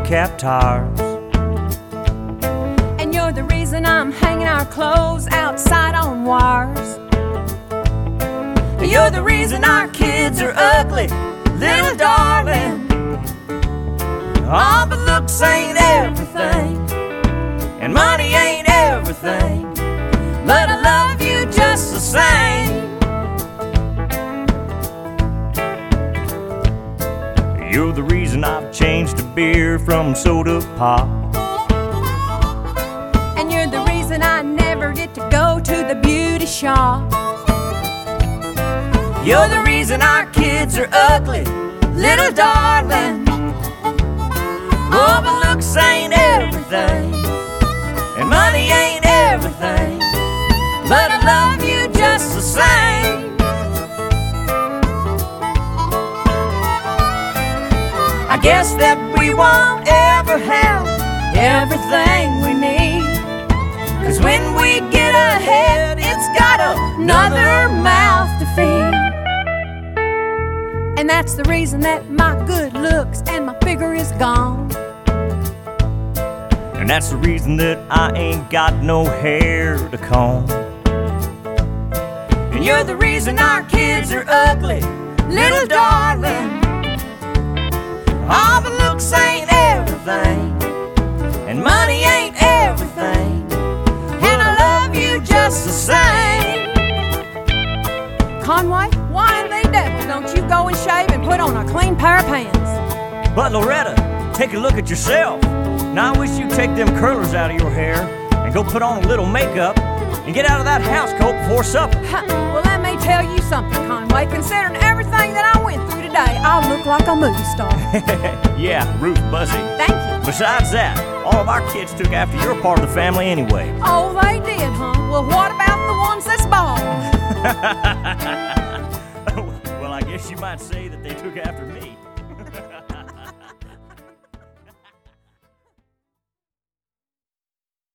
hubcap tires. And you're the reason I'm hanging our clothes outside on wires. You're the reason our kids are ugly, little darling. Oh, but looks ain't everything, and money ain't everything, but I love you just the same. You're the reason I've changed to beer from soda pop. And you're the reason I never get to go to the beauty shop. You're the reason our kids are ugly, little darling. Oh, but looks ain't everything, and money ain't everything, but I love you just the same. I guess that we won't ever have everything we need, 'cause when we get ahead, it's got another mouth to feed. And that's the reason that my good looks and my figure is gone. And that's the reason that I ain't got no hair to comb. And you're the reason our kids are ugly, little darling. All the looks ain't everything, and money ain't everything, and I love you just the same. Conway, why in the devil don't you go and shave and put on a clean pair of pants? But Loretta, take a look at yourself. Now I wish you'd take them curlers out of your hair and go put on a little makeup and get out of that house coat before supper. Well, let me tell you something, Conway. Considering everything that I went through today, I look like a movie star. Yeah, Ruth Buzzy. Thank you. Besides that, all of our kids took after your part of the family anyway. Oh, they did, huh? Well, what about the ones that's bald? Well, I guess you might say that they took after me.